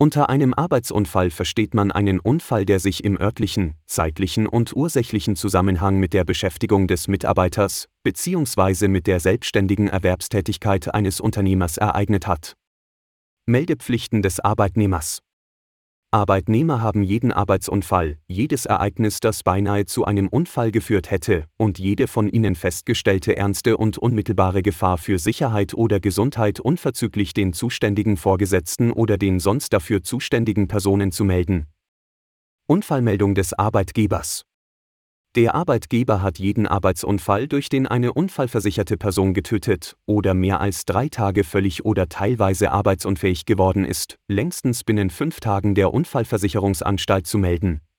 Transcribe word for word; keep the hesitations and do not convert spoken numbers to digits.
Unter einem Arbeitsunfall versteht man einen Unfall, der sich im örtlichen, zeitlichen und ursächlichen Zusammenhang mit der Beschäftigung des Mitarbeiters bzw. mit der selbstständigen Erwerbstätigkeit eines Unternehmers ereignet hat. Meldepflichten des Arbeitnehmers. Arbeitnehmer haben jeden Arbeitsunfall, jedes Ereignis, das beinahe zu einem Unfall geführt hätte, und jede von ihnen festgestellte ernste und unmittelbare Gefahr für Sicherheit oder Gesundheit unverzüglich den zuständigen Vorgesetzten oder den sonst dafür zuständigen Personen zu melden. Unfallmeldung des Arbeitgebers. Der Arbeitgeber hat jeden Arbeitsunfall, durch den eine unfallversicherte Person getötet oder mehr als drei Tage völlig oder teilweise arbeitsunfähig geworden ist, längstens binnen fünf Tagen der Unfallversicherungsanstalt zu melden.